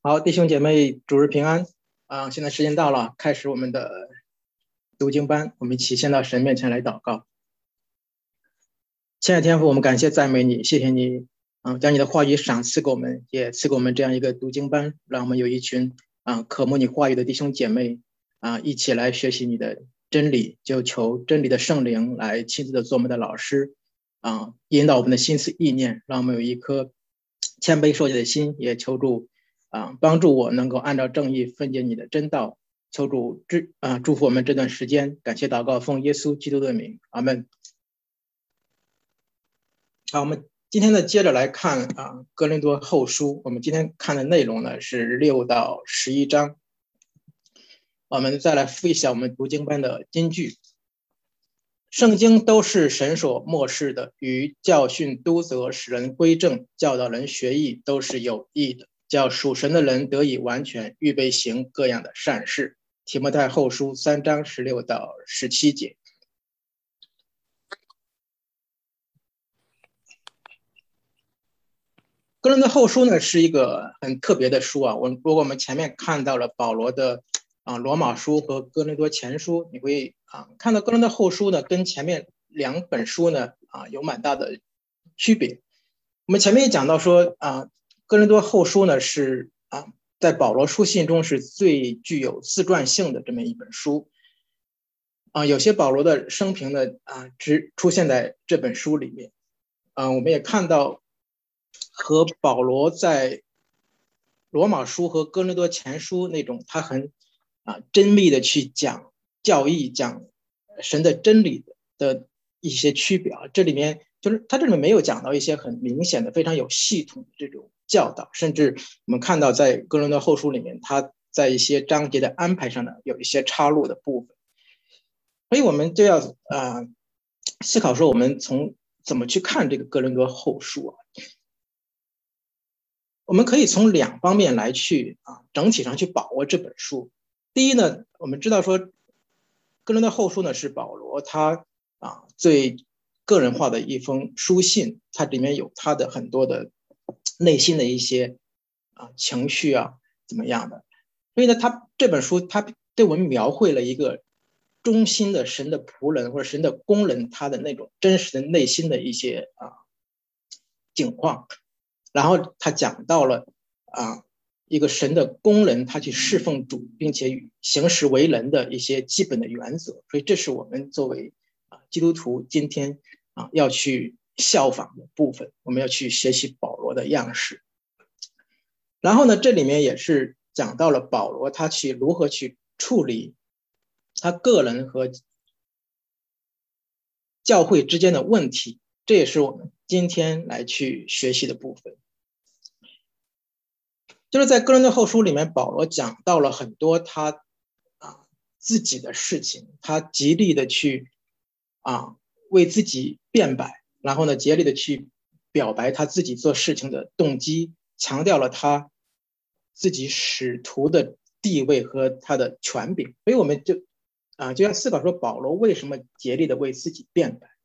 好，弟兄姐妹，主日平安现在时间到了，开始我们的读经班，我们一起先到神面前来祷告。亲爱的天父，我们感谢赞美你，谢谢你将你的话语赏赐给我们，也赐给我们这样一个读经班，让我们有一群渴慕你话语的弟兄姐妹一起来学习你的真理，就求真理的圣灵来亲自的做我们的老师引导我们的心思意念，让我们有一颗谦卑受教的心，也求助帮助我能够按照正义分解你的真道，求主祝福我们这段时间，感谢祷告，奉耶稣基督的名，阿们。好，我们今天呢接着来看哥林多后书，我们今天看的内容呢是6到11章。我们再来复一下我们读经班的金句。圣经都是神所默示的，与教训、督责、使人归正、教导人学义，都是有益的，叫属神的人得以完全，预备行各样的善事。提摩太后书3章16到17节。哥林多后书呢是一个很特别的书如果我们前面看到了保罗的罗马书和哥林多前书，你会看到哥林多后书呢跟前面2本书呢有蛮大的区别。我们前面也讲到说哥林多后书呢是在保罗书信中是最具有自传性的这么一本书有些保罗的生平呢只出现在这本书里面我们也看到和保罗在罗马书和哥林多前书那种他很真密的去讲教义、讲神的真理的一些区别这里面就是他这里面没有讲到一些很明显的非常有系统的这种教导，甚至我们看到在哥林多后书里面他在一些章节的安排上呢有一些插入的部分，所以我们就要思考说我们从怎么去看这个哥林多后书我们可以从2方面来去整体上去把握这本书。第一呢，我们知道说哥林多后书呢是保罗他最个人化的一封书信，它里面有他的很多的内心的一些情绪怎么样的，所以呢他这本书他对我们描绘了一个忠心的神的仆人或者神的工人他的那种真实的内心的一些境况，然后他讲到了一个神的工人他去侍奉主并且行事为人的一些基本的原则，所以这是我们作为基督徒今天要去效仿的部分，我们要去学习保罗的样式。然后呢这里面也是讲到了保罗他去如何去处理他个人和教会之间的问题，这也是我们今天来去学习的部分。就是在哥林多后书里面，保罗讲到了很多他自己的事情，他极力的去为自己辩白，然后呢竭力的去表白他自己做事情的动机，强调了他自己使徒的地位和他的权柄。所以我们就要思考说保罗为什么竭力的为自己辩白。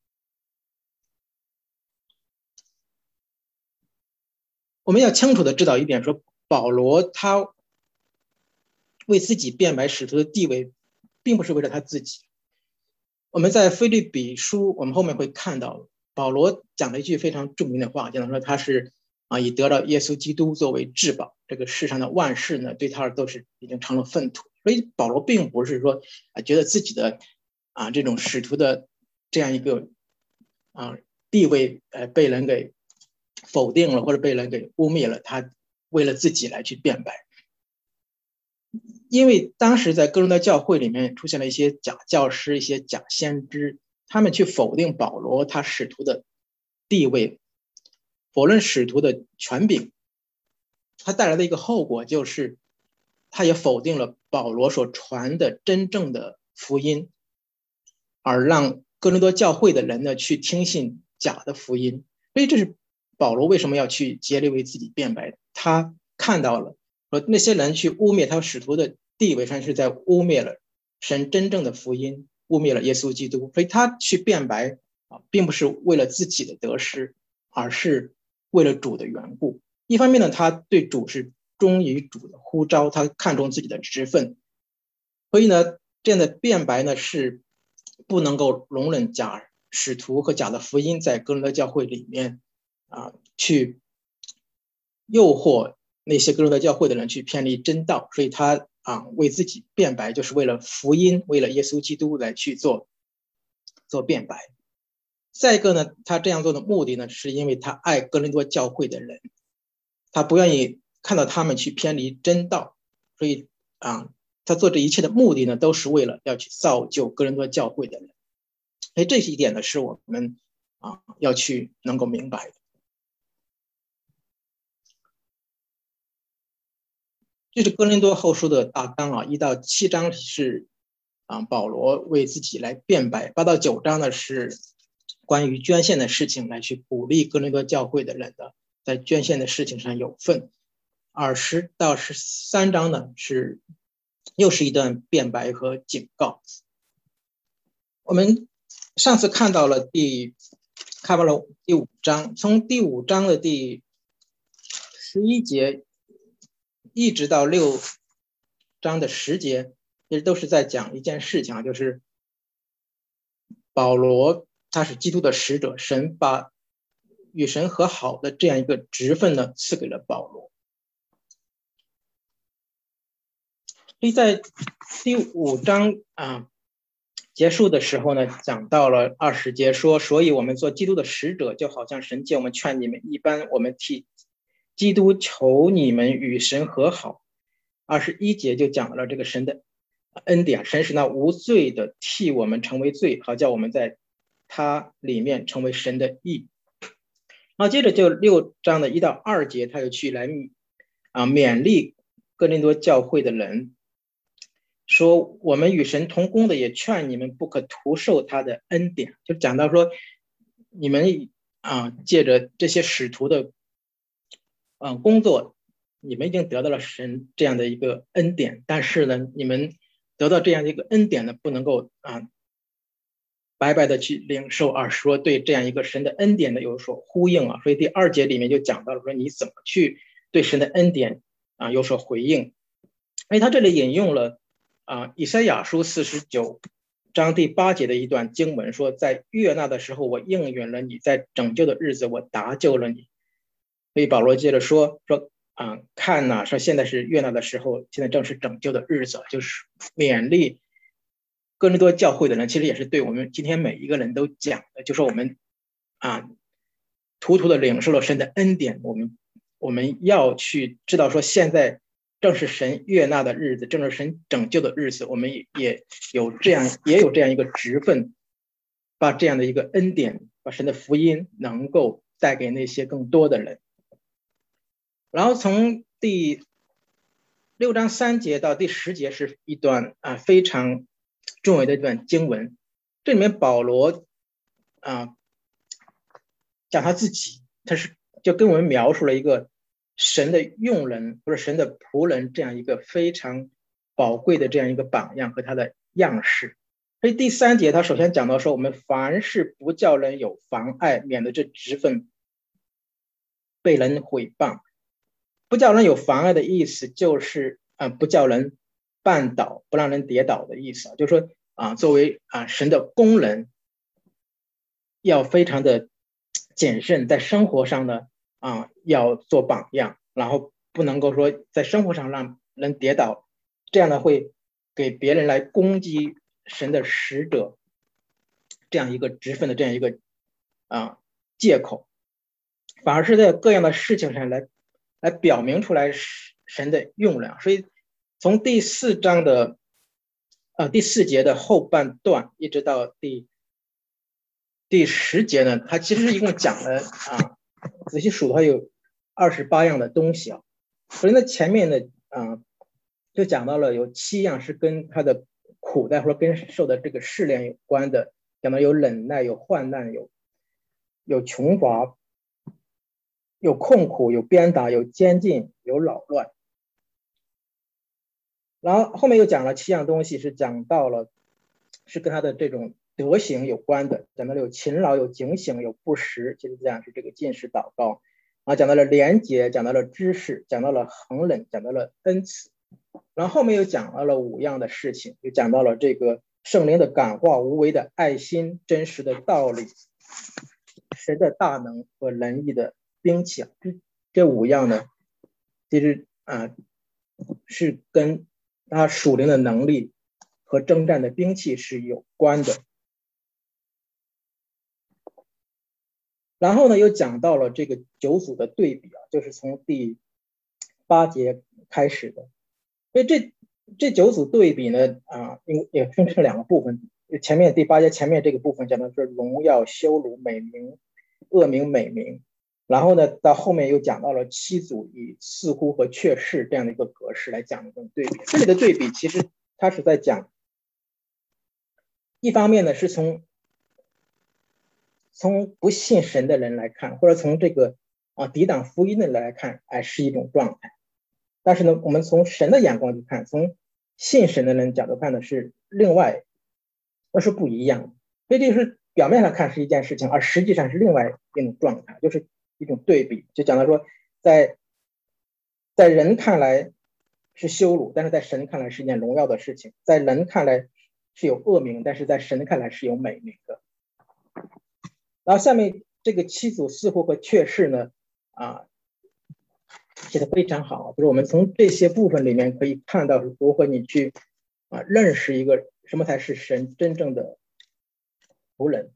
我们要清楚的知道一点，说保罗他为自己辩白使徒的地位并不是为了他自己。我们在腓立比书我们后面会看到保罗讲了一句非常著名的话，讲说他是以得到耶稣基督作为至宝，这个世上的万事呢对他都是已经成了粪土。所以保罗并不是说觉得自己的这种使徒的这样一个地位被人给否定了或者被人给污蔑了，他为了自己来去辩白。因为当时在哥林多教会里面出现了一些假教师、一些假先知，他们去否定保罗他使徒的地位，否认使徒的权柄，他带来的一个后果就是他也否定了保罗所传的真正的福音，而让哥林多教会的人呢去听信假的福音。所以这是保罗为什么要去竭力为自己辩白，他看到了说那些人去污蔑他使徒的地位上是在污蔑了神真正的福音，污蔑了耶稣基督。所以他去辩白并不是为了自己的得失，而是为了主的缘故。一方面呢他对主是忠于主的呼召，他看重自己的职分。所以呢，这样的辩白呢是不能够容忍假使徒和假的福音在哥林多教会里面去诱惑那些哥林多教会的人去偏离真道，所以他为自己辩白，就是为了福音，为了耶稣基督来去做辩白。再一个呢，他这样做的目的呢，是因为他爱哥林多教会的人，他不愿意看到他们去偏离真道，所以他做这一切的目的呢，都是为了要去造就哥林多教会的人。所以这一点呢，是我们要去能够明白的。这是哥林多后书的大纲1到7章是保罗为自己来辩白，8到9章呢是关于捐献的事情，来去鼓励哥林多教会的人的在捐献的事情上有份。20到13章呢又是一段辩白和警告。我们上次看到了第5章，从第5章的第11节一直到6章的10节，其实都是在讲一件事情就是保罗他是基督的使者，神把与神和好的这样一个职分呢赐给了保罗。所以在第5章结束的时候呢，讲到了20节说，所以我们做基督的使者，就好像神借我们劝你们一般，我们替基督求你们与神和好。21节就讲了这个神的恩典，神是那无罪的替我们成为罪，好叫我们在他里面成为神的义。然后接着就6章的1到2节，他又去来勉励哥林多教会的人，说我们与神同工的也劝你们不可徒受他的恩典，就讲到说你们借着这些使徒的工作，你们已经得到了神这样的一个恩典，但是呢你们得到这样一个恩典呢，不能够白白的去领受，而说对这样一个神的恩典呢有所呼应所以第2节里面就讲到了说你怎么去对神的恩典有所回应。所以他这里引用了以赛亚书49章第8节的一段经文，说在悦纳的时候我应允了你，在拯救的日子我搭救了你。所以保罗接着说看呐，说现在是悦纳的时候，现在正是拯救的日子，就是勉励哥林多教会的人，其实也是对我们今天每一个人都讲的，就说我们途途的领受了神的恩典，我们要去知道说现在正是神悦纳的日子，正是神拯救的日子，我们也有这样一个职分，把这样的一个恩典，把神的福音能够带给那些更多的人。然后从第6章3节到第10节是一段非常重要的一段经文，这里面保罗讲他自己，他就跟我们描述了一个神的用人或者神的仆人这样一个非常宝贵的这样一个榜样和他的样式。所以第3节他首先讲到说，我们凡事不叫人有妨碍，免得这职分被人毁谤。不叫人有妨碍的意思就是不叫人绊倒，不让人跌倒的意思，就是说作为神的工人要非常的谨慎，在生活上呢要做榜样，然后不能够说在生活上让人跌倒，这样呢会给别人来攻击神的使者这样一个职分的这样一个借口，反而是在各样的事情上来表明出来神的用人。所以从第4章的第4节的后半段一直到第10节呢，它其实一共讲了仔细数的话有28样的东西所以呢前面的就讲到了有7样是跟他的苦难或者跟受的这个试炼有关的，讲到有忍耐，有患难，有穷乏，有困苦，有鞭打，有监禁，有扰乱。然后后面又讲了7样东西，是讲到了是跟他的这种德行有关的，讲到了有勤劳，有警醒，有不食，其实这样是这个禁食祷告， 讲到了廉洁，讲到了知识，讲到了恒忍，讲到了恩慈，然后后面又讲到了5样的事情，又讲到了这个圣灵的感化、无为的爱心、真实的道理、神的大能和仁义的兵器。这5样呢，其实是跟他属灵的能力和征战的兵器是有关的。然后呢，又讲到了这个9组的对比就是从第8节开始的。所以这9组对比呢，也分成2个部分。前面第8节前面这个部分讲的是荣耀、羞辱、美名、恶名、美名。然后呢，到后面又讲到了7组以似乎和确实这样的一个格式来讲这种对比。这里的对比其实它是在讲，一方面呢是从不信神的人来看，或者从这个抵挡福音的人来看，是一种状态。但是呢，我们从神的眼光去看，从信神的人角度看的是另外，那是不一样的。所以这就是表面上看是一件事情，而实际上是另外一种状态，就是一种对比。就讲到说，在人看来是羞辱，但是在神看来是一件荣耀的事情；在人看来是有恶名，但是在神看来是有美名的。然后下面这个7组似乎和确实呢，写得非常好，就是我们从这些部分里面可以看到如何你去认识一个什么才是神真正的仆人。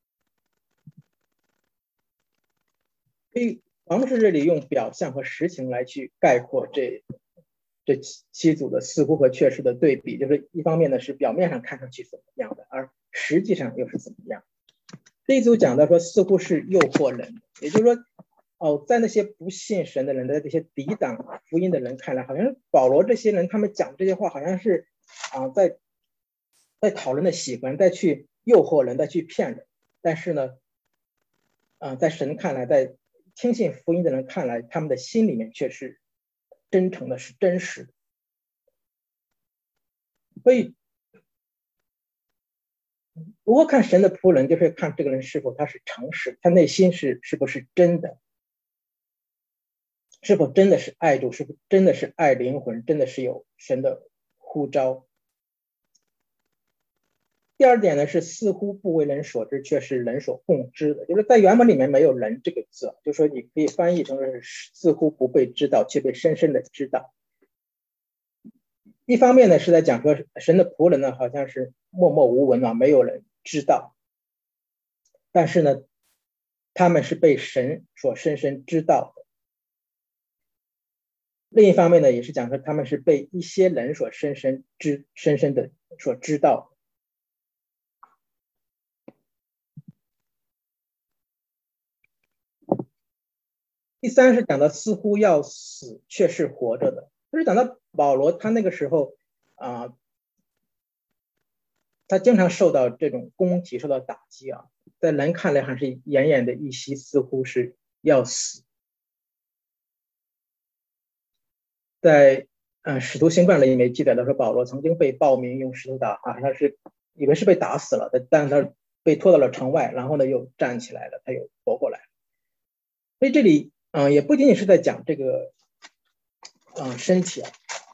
所以王牧师这里用表象和实情来去概括这7组的似乎和确实的对比，就是一方面呢是表面上看上去怎么样的，而实际上又是怎么样。这一组讲到说似乎是诱惑人，也就是说在那些不信神的人，在这些抵挡福音的人看来，好像保罗这些人他们讲这些话好像是在讨人的喜欢，再去诱惑人，再去骗人。但是呢在神看来，在听信福音的人看来，他们的心里面却是真诚的，是真实的。所以如何看神的仆人，就是看这个人是否他是诚实，他内心是不是真的，是否真的是爱主，是否真的是爱灵魂，真的是有神的呼召。第二点呢是似乎不为人所知，却是人所共知的，就是在原文里面没有人这个字，就是说你可以翻译成似乎不被知道，却被深深的知道。一方面呢是在讲说神的仆人呢好像是默默无闻没有人知道，但是呢他们是被神所深深知道的。另一方面呢也是讲说他们是被一些人所深深的所知道的。第三是讲到似乎要死却是活着的，就是讲到保罗他那个时候他经常受到这种攻击，受到打击在人看来还是奄奄的一息，似乎是要死。在使徒行传里面记载的说，保罗曾经被暴民用石头打他是以为是被打死了，但是他被拖到了城外，然后呢又站起来了，他又活过来了。所以这里也不仅仅是在讲这个身体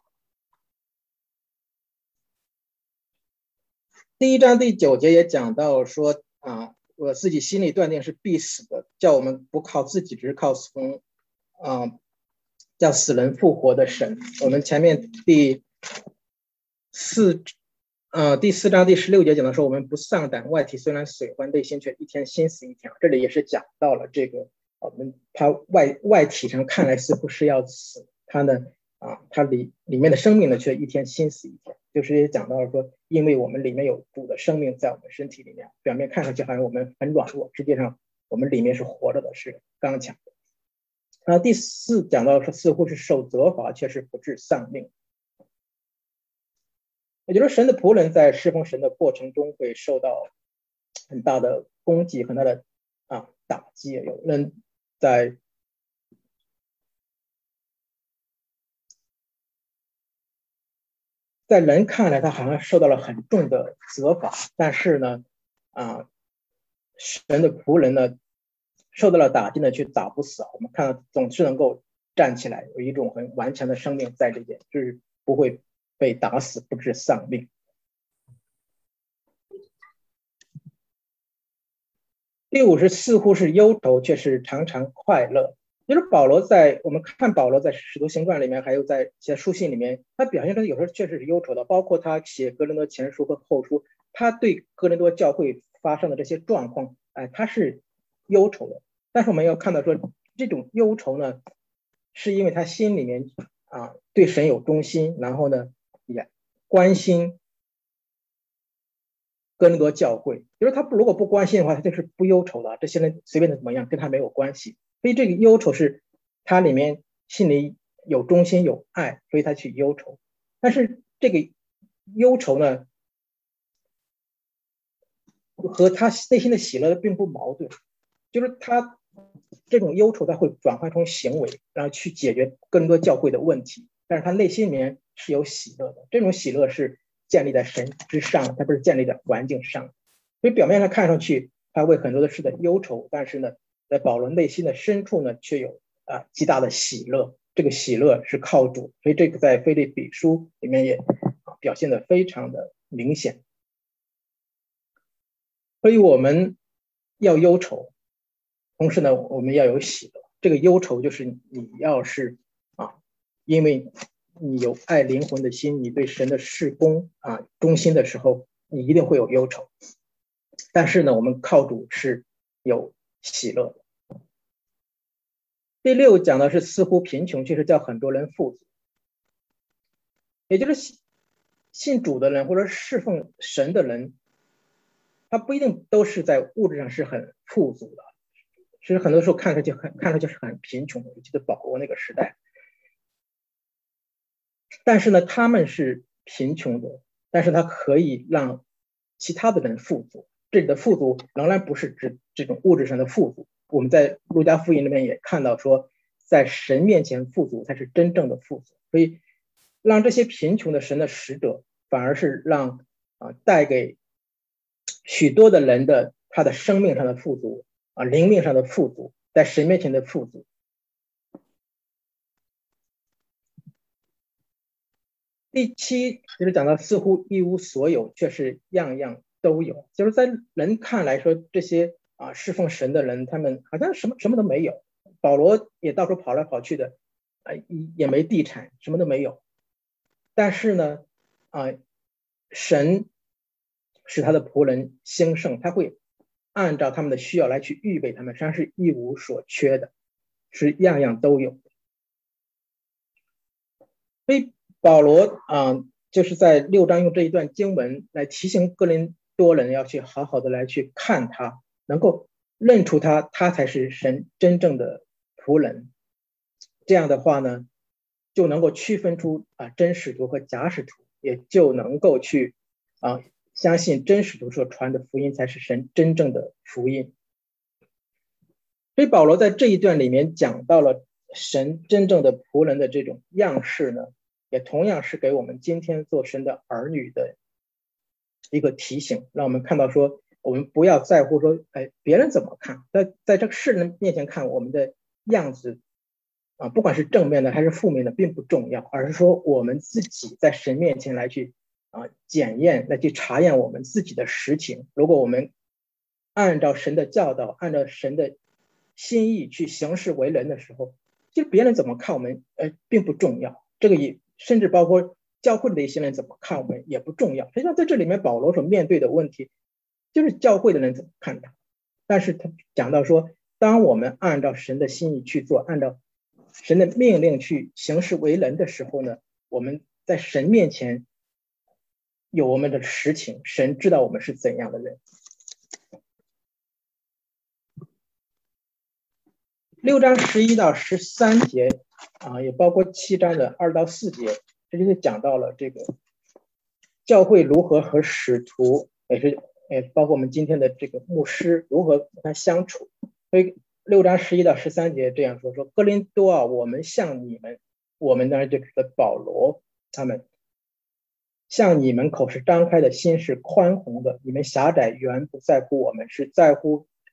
第1章第9节也讲到说我自己心里断定是必死的，叫我们不靠自己，只是靠从叫死人复活的神。我们前面第4章第16节讲的说，我们不丧胆，外体虽然损坏，内心却一天心死一天。这里也是讲到了这个他外体上看来似乎是要死，他呢他里面的生命呢却一天心死一天，就是也讲到了说，因为我们里面有主的生命在我们身体里面，表面看上去好像我们很软弱，实际上我们里面是活着的，是刚强的。然后第4讲到说，似乎是受责罚，却是不致丧命。也就是神的仆人在侍奉神的过程中会受到很大的攻击，很大的打击。有人在人看来他好像受到了很重的责罚，但是呢神的仆人呢受到了打击呢，却打不死。我们看到总是能够站起来，有一种很顽强的生命在这边，就是不会被打死，不致丧命。第五是似乎是忧愁，却是常常快乐。就是我们看保罗在使徒行传里面，还有在一些书信里面，他表现出有时候确实是忧愁的，包括他写哥林多前书和后书，他对哥林多教会发生的这些状况，他是忧愁的。但是我们要看到说，这种忧愁呢，是因为他心里面对神有忠心，然后呢也关心哥林多教会，就是他如果不关心的话，他就是不忧愁的。这些人随便的怎么样，跟他没有关系。所以这个忧愁是他里面心里有忠心有爱，所以他去忧愁。但是这个忧愁呢，和他内心的喜乐并不矛盾，就是他这种忧愁他会转换成行为，然后去解决更多教会的问题。但是他内心里面是有喜乐的，这种喜乐是建立在神之上，它不是建立在环境上。所以表面上看上去他为很多的事的忧愁，但是呢，在保罗内心的深处呢，却有极大的喜乐。这个喜乐是靠主，所以这个在腓立比书里面也表现得非常的明显。所以我们要忧愁，同时呢，我们要有喜乐。这个忧愁就是你要是因为你有爱灵魂的心，你对神的事工忠心的时候，你一定会有忧愁。但是呢，我们靠主是有喜乐的。第六讲的是似乎贫穷，却是叫很多人富足，也就是信主的人或者侍奉神的人，他不一定都是在物质上是很富足的，其实很多时候看上去是很贫穷的。我记得保罗那个时代，但是呢，他们是贫穷的，但是他可以让其他的人富足。这里的富足仍然不是指这种物质上的富足。我们在路加福音里面也看到说，在神面前富足才是真正的富足。所以让这些贫穷的神的使者，反而是让带给许多的人的他的生命上的富足灵命上的富足，在神面前的富足。第七就是讲到似乎一无所有，却是样样都有。就是在人看来说，这些侍奉神的人，他们好像什么都没有。保罗也到处跑来跑去的，也没地产，什么都没有。但是呢，神使他的仆人兴盛，他会按照他们的需要来去预备他们，实际上是一无所缺的，是样样都有的。所以保罗就是在6章用这一段经文来提醒哥林多人要去好好的来去看他，能够认出他才是神真正的仆人。这样的话呢，就能够区分出真使徒和假使徒，也就能够去相信真使徒所传的福音才是神真正的福音。所以保罗在这一段里面讲到了神真正的仆人的这种样式呢，也同样是给我们今天做神的儿女的一个提醒，让我们看到说，我们不要在乎说别人怎么看，在这个世人面前看我们的样子不管是正面的还是负面的并不重要，而是说我们自己在神面前来去检验，来去查验我们自己的实情。如果我们按照神的教导，按照神的心意去行事为人的时候，就别人怎么看我们并不重要。这个也甚至包括教会的一些人怎么看我们也不重要。实际上在这里面保罗所面对的问题就是教会的人怎么看他。但是他讲到说，当我们按照神的心意去做，按照神的命令去行事为人的时候呢，我们在神面前有我们的实情，神知道我们是怎样的人。6章11到13节也包括7章的2到4节，这就是讲到了这个教会如何和使徒，也包括我们今天的这个牧师如何跟他相处。所以6章11到13节这样说，哥林多我们向你们，我们当然就指的保罗他们，向你们口是张开的，心是宽宏的，你们狭窄原不在乎我们，是在乎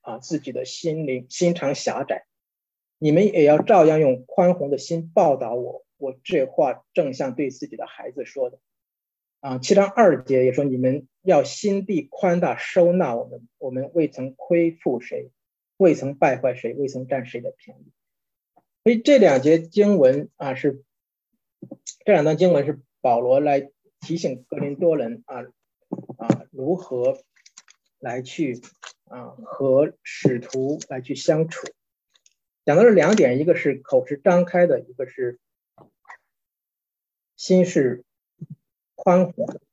自己的心肠狭窄，你们也要照样用宽宏的心报答我。我这话正像对自己的孩子说的。7章2节也说，你们要心地宽大，收纳我们，我们未曾亏负谁，未曾败坏谁，未曾占谁的便宜。所以这两段经文是保罗来提醒哥林多人如何来去和使徒来去相处。讲到这2点，一个是口是张开的，一个是心是宽宏的。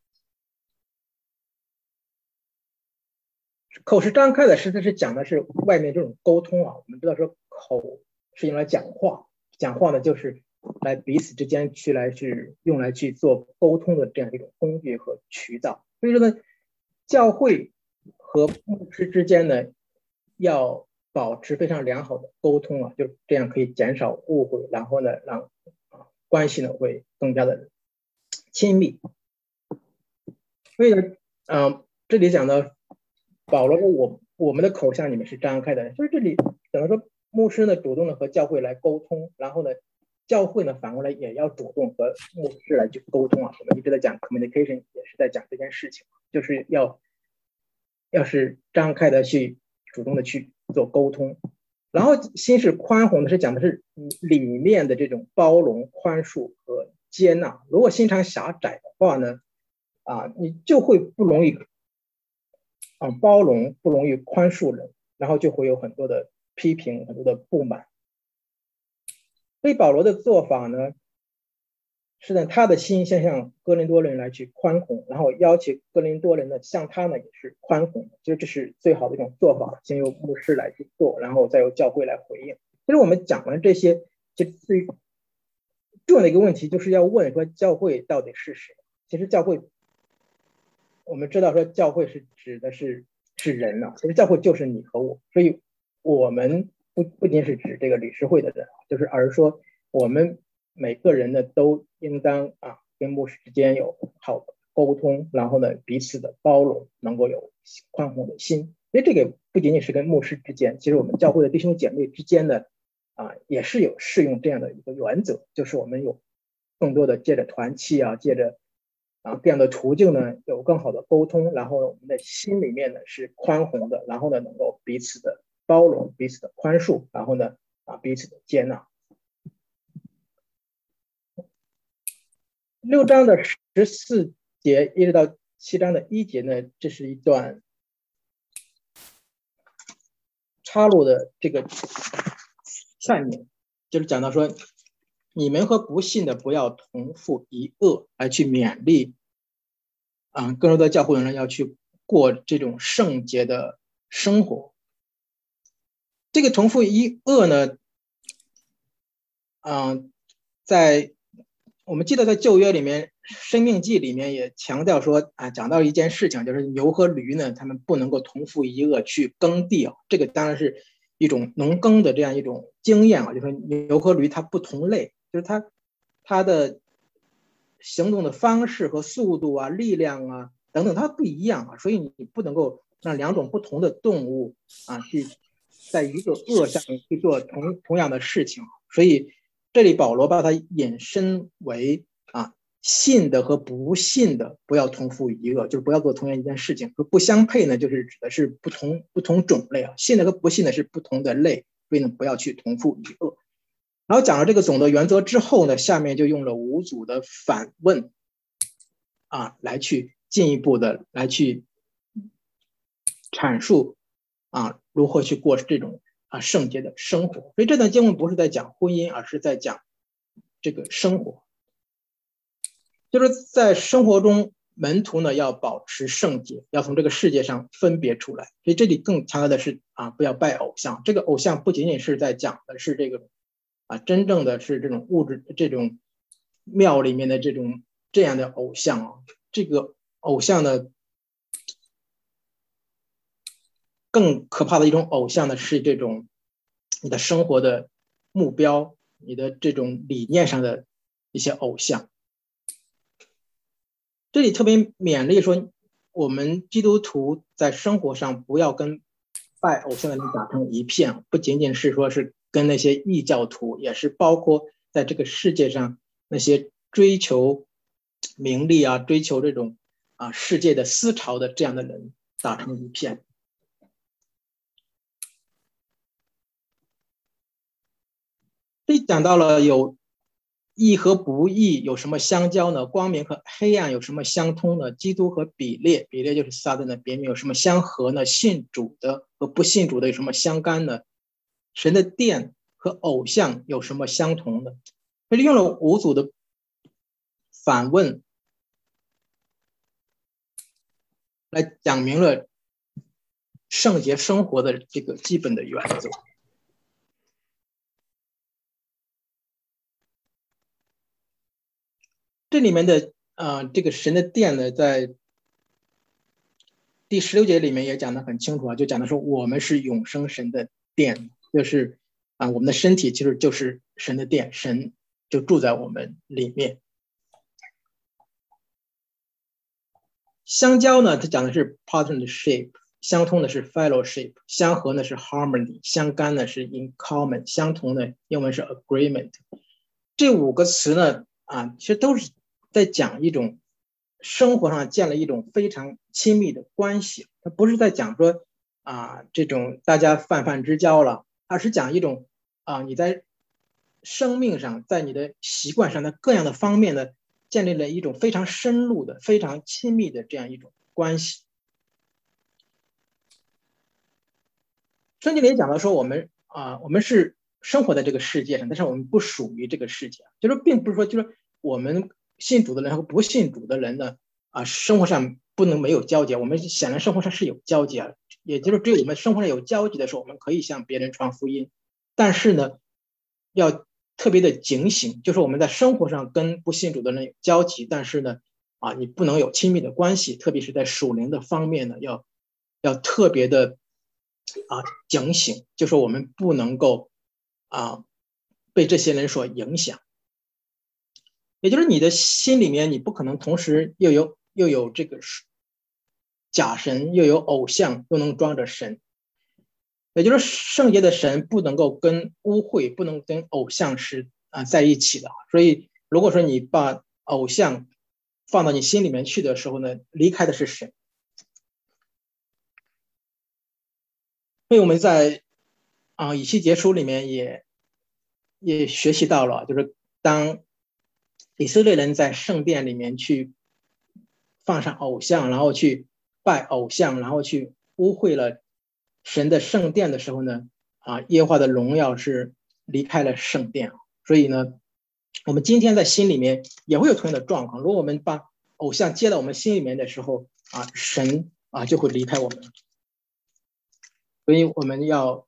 口是张开的，实质是讲的是外面这种沟通我们知道说口是用来讲话，讲话呢就是来彼此之间是用来去做沟通的这样一种工具和渠道。所以说呢，教会和牧师之间呢要保持非常良好的沟通就这样可以减少误会，然后呢让关系呢会更加的亲密。所以呢这里讲到保罗说我们的口向你们是张开的，就是这里等于说牧师呢主动的和教会来沟通，然后呢教会呢反过来也要主动和牧师来去沟通我们一直在讲 communication， 也是在讲这件事情，就是要是张开的去主动的去做沟通。然后心是宽宏的是讲的是里面的这种包容、宽恕和接纳。如果心肠狭窄的话呢你就会不容易包容，不容易宽恕人，然后就会有很多的批评，很多的不满。所以保罗的做法呢是呢他的心先向哥林多人来去宽宏，然后要求哥林多人呢向他呢也是宽宏的，就这是最好的一种做法，先由牧师来去做，然后再由教会来回应。其实我们讲完这些，就最重要的一个问题就是要问说教会到底是谁。其实教会我们知道说教会是指的是人其实教会就是你和我，所以我们不仅是指这个理事会的人，就是而是说我们每个人呢都应当跟牧师之间有好的沟通，然后呢彼此的包容，能够有宽宏的心。所以这个不仅仅是跟牧师之间，其实我们教会的弟兄姐妹之间呢也是有适用这样的一个原则，就是我们有更多的借着团契借着这样的途径呢有更好的沟通，然后我们的心里面呢是宽宏的，然后呢能够彼此的包容，彼此的宽恕，然后呢彼此的接纳。6章的14节一直到7章的1节呢，这是一段插入的这个下面，就是讲到说你们和不信的不要同负一恶，来去勉励更多的教会人要去过这种圣洁的生活。这个同负一恶呢我们记得在旧约里面生命记里面也强调说讲到一件事情，就是牛和驴呢他们不能够同负一恶去耕地这个当然是一种农耕的这样一种经验就是说牛和驴它不同类，就是它的行动的方式和速度力量等等它不一样所以你不能够让2种不同的动物去在一个恶上去做同样的事情。所以这里保罗把它引申为信的和不信的不要同负一恶，就是不要做同样一件事情。不相配呢，就是指的是不同种类信的和不信的是不同的类，所以呢不要去同负一恶。然后讲了这个总的原则之后呢，下面就用了5组的反问来去进一步的来去阐述如何去过这种圣洁的生活。所以这段经文不是在讲婚姻，而是在讲这个生活，就是在生活中门徒呢要保持圣洁，要从这个世界上分别出来。所以这里更强调的是不要拜偶像。这个偶像不仅仅是在讲的是这个真正的是这种物质这种庙里面的这样的偶像这个偶像呢更可怕的一种偶像呢是这种你的生活的目标，你的这种理念上的一些偶像。这里特别勉励说我们基督徒在生活上不要跟拜偶像的人打成一片，不仅仅是说是跟那些异教徒，也是包括在这个世界上那些追求名利啊、追求这种世界的思潮的这样的人打成一片。这讲到了有义和不义有什么相交呢？光明和黑暗有什么相通呢？基督和比列，比列就是撒旦的别名，有什么相合呢？信主的和不信主的有什么相干呢？神的殿和偶像有什么相同的？这里用了五组的反问来讲明了圣洁生活的这个基本的原则。这里面的这个神的殿呢，在第16节里面也讲得很清楚啊，就讲的说我们是永生神的殿，就是我们的身体其实就是神的殿，神就住在我们里面。相交呢，它讲的是 partnership， 相通的是 fellowship， 相合呢是 harmony， 相干呢是 in common， 相同的英文是 agreement。这5个词呢，其实都是在讲一种生活上建立一种非常亲密的关系。它不是在讲说这种大家泛泛之交了，而是讲一种你在生命上，在你的习惯上的各样的方面呢，建立了一种非常深入的、非常亲密的这样一种关系。圣经里讲到说，我们是生活在这个世界上，但是我们不属于这个世界，就是并不是说就是我们信主的人和不信主的人呢生活上不能没有交集，我们显然生活上是有交集啊，也就是只有我们生活上有交集的时候，我们可以向别人传福音，但是呢，要特别的警醒，就是我们在生活上跟不信主的人有交集，但是呢你不能有亲密的关系，特别是在属灵的方面呢，要特别的警醒，就是我们不能够被这些人所影响。也就是你的心里面，你不可能同时又有这个假神，又有偶像，又能装着神。也就是圣洁的神不能够跟污秽，不能跟偶像是在一起的。所以如果说你把偶像放到你心里面去的时候呢，离开的是神。所以我们在以西结书里面也学习到了，就是当以色列人在圣殿里面去放上偶像，然后去拜偶像，然后去污秽了神的圣殿的时候呢，耶和华的荣耀是离开了圣殿。所以呢，我们今天在心里面也会有同样的状况。如果我们把偶像接到我们心里面的时候神就会离开我们。所以我们要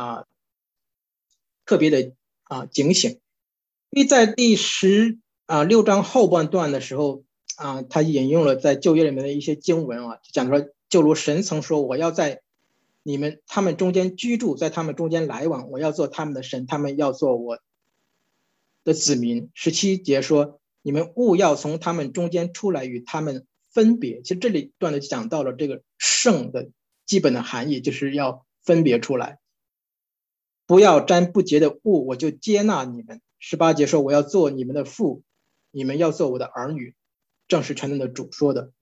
特别的警醒。因为在第16章后半段的时候他引用了在旧约里面的一些经文讲说，就如神曾说，我要在他们中间居住，在他们中间来往，我要做他们的神，他们要做我的子民。17节说，你们务要从他们中间出来，与他们分别。其实这里段的讲到了这个圣的基本的含义，就是要分别出来，不要沾不洁的物，我就接纳你们。18节说，我要做你们的父，你们要做我的儿女，正是全能的主说的。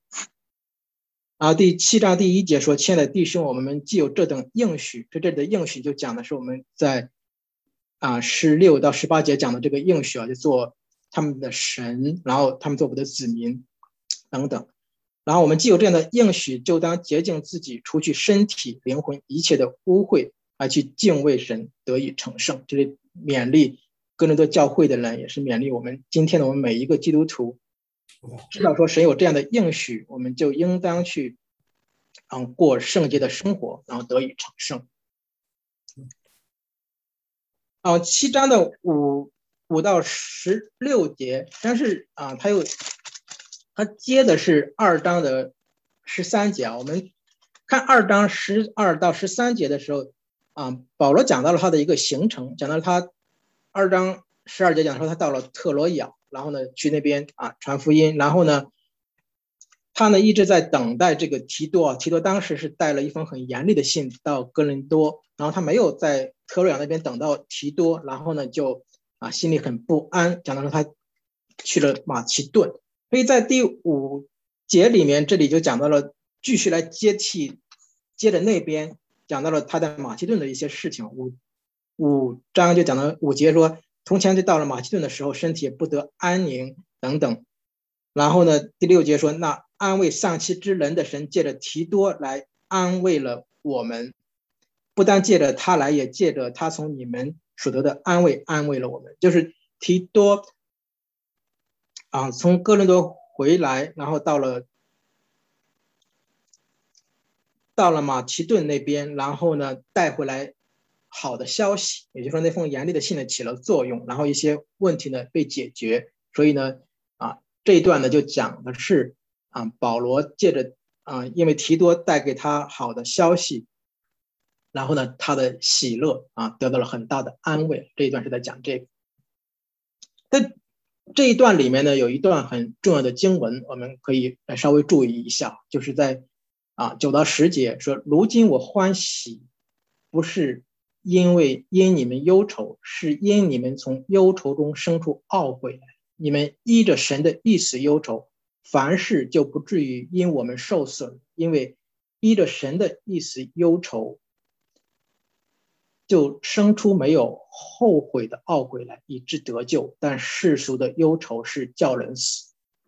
第7章第1节说，亲爱的弟兄，我们既有这等应许，这里的应许就讲的是我们在16到18节讲的这个应许就做他们的神，然后他们做我的子民等等。然后我们既有这样的应许，就当洁净自己，除去身体灵魂一切的污秽，而去敬畏神，得以成圣。这里勉励哥林多教会的人，也是勉励我们今天的我们每一个基督徒，知道说神有这样的应许，我们就应当去过圣洁的生活，然后得以成圣。7章的5到16节，但是他接的是2章的13节我们看2章12到13节的时候保罗讲到了他的一个行程，讲到了他2章12节讲说他到了特罗亚，然后呢去那边传福音，然后呢他呢一直在等待这个提多啊。提多当时是带了一封很严厉的信到哥林多，然后他没有在特洛亚那边等到提多，然后呢就心里很不安，讲到说他去了马其顿。所以在第5节里面，这里就讲到了继续来接着那边讲到了他在马其顿的一些事情。5章就讲到5节说，从前就到了马其顿的时候，身体也不得安宁等等。然后呢，第6节说，那安慰丧妻之人的神借着提多来安慰了我们，不单借着他来，也借着他从你们所得的安慰安慰了我们。就是提多从哥林多回来，然后到了马其顿那边，然后呢带回来好的消息，也就是说那封严厉的信呢起了作用，然后一些问题呢被解决。所以呢这一段呢就讲的是保罗借着因为提多带给他好的消息，然后呢他的喜乐得到了很大的安慰。这一段是在讲这个。在这一段里面呢有一段很重要的经文，我们可以稍微注意一下，就是在9到10节说，如今我欢喜，不是因你们忧愁，是因你们从忧愁中生出懊悔来。你们依着神的意思忧愁，凡事就不至于因我们受损，因为依着神的意思忧愁，就生出没有后悔的懊悔来，以致得救。但世俗的忧愁是叫人死。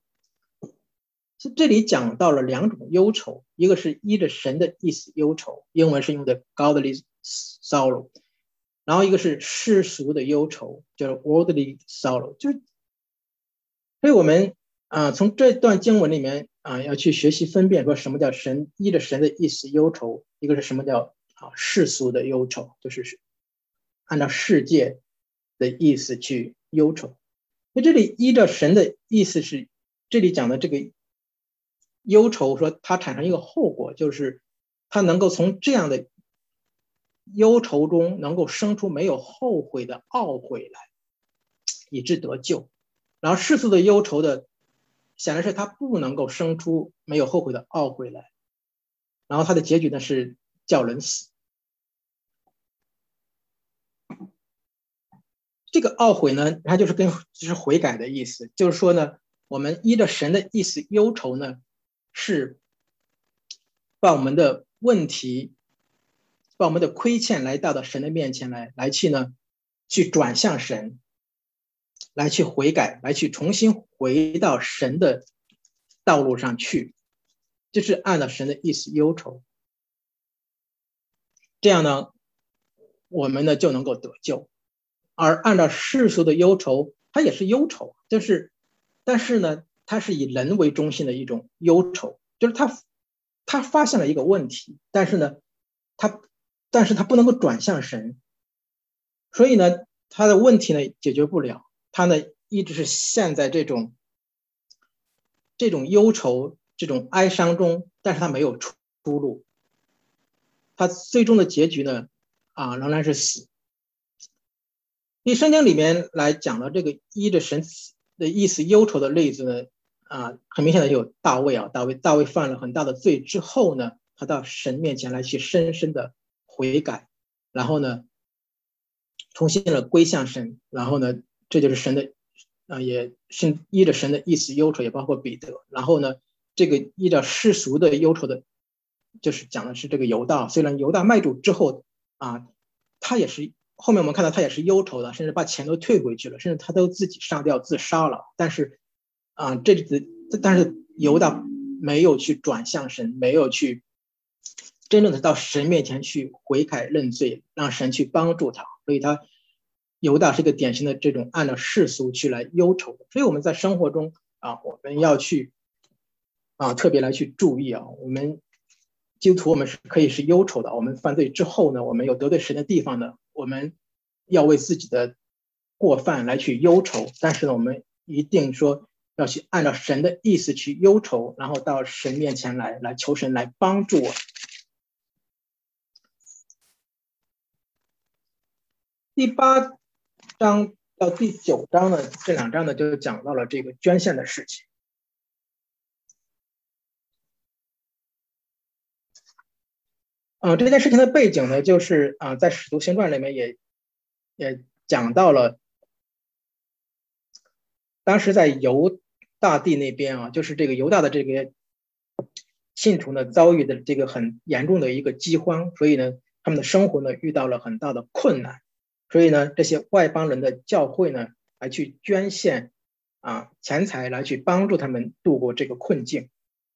这里讲到了2种忧愁，一个是依着神的意思忧愁，英文是用的 godly sorrow， 然后一个是世俗的忧愁，叫 worldly sorrow。所以我们从这段经文里面要去学习分辨，说什么叫依着神的意思忧愁，一个是什么叫世俗的忧愁，就是按照世界的意思去忧愁。那这里依着神的意思是这里讲的这个忧愁，说它产生一个后果，就是它能够从这样的忧愁中能够生出没有后悔的懊悔来，以致得救。然后世俗的忧愁的显然是它不能够生出没有后悔的懊悔来，然后它的结局呢是叫人死。这个懊悔呢，它就是悔改的意思，就是说呢，我们依着神的意思忧愁呢，是把我们的问题，把我们的亏欠来到神的面前来去转向神，来去悔改，来去重新回到神的道路上去，就是按照神的意思忧愁。这样呢，我们呢就能够得救。而按照世俗的忧愁，它也是忧愁，但是呢，它是以人为中心的一种忧愁，就是他发现了一个问题，但是他不能够转向神，所以呢，他的问题呢解决不了，他呢一直是陷在这种忧愁、这种哀伤中，但是他没有出路，他最终的结局呢仍然是死。以圣经里面来讲的这个依着神的意思忧愁的例子呢，很明显的有大卫大卫犯了很大的罪之后呢，他到神面前来去深深的悔改，然后呢重新的归向神，然后呢这就是神的也是依着神的意思忧愁，也包括彼得。然后呢这个依照世俗的忧愁的，就是讲的是这个犹大，虽然犹大卖主之后他也是后面我们看到他也是忧愁的，甚至把钱都退回去了，甚至他都自己上吊自杀了。但是犹大没有去转向神，没有去真正的到神面前去悔改认罪，让神去帮助他。所以犹大是一个典型的这种按照世俗去来忧愁的。所以我们在生活中我们要去特别来去注意我们基督徒我们是可以是忧愁的。我们犯罪之后呢，我们有得罪神的地方呢，我们要为自己的过犯来去忧愁，但是呢，我们一定说要去按照神的意思去忧愁，然后到神面前来求神来帮助我。第8章到第9章呢，这2章呢就讲到了这个捐献的事情。 这件事情的背景呢，就是在《使徒行传》里面也讲到了，当时在犹大地那边就是这个犹大的这个信徒呢遭遇的这个很严重的一个饥荒，所以呢他们的生活呢遇到了很大的困难，所以呢这些外邦人的教会呢来去捐献钱财来去帮助他们度过这个困境。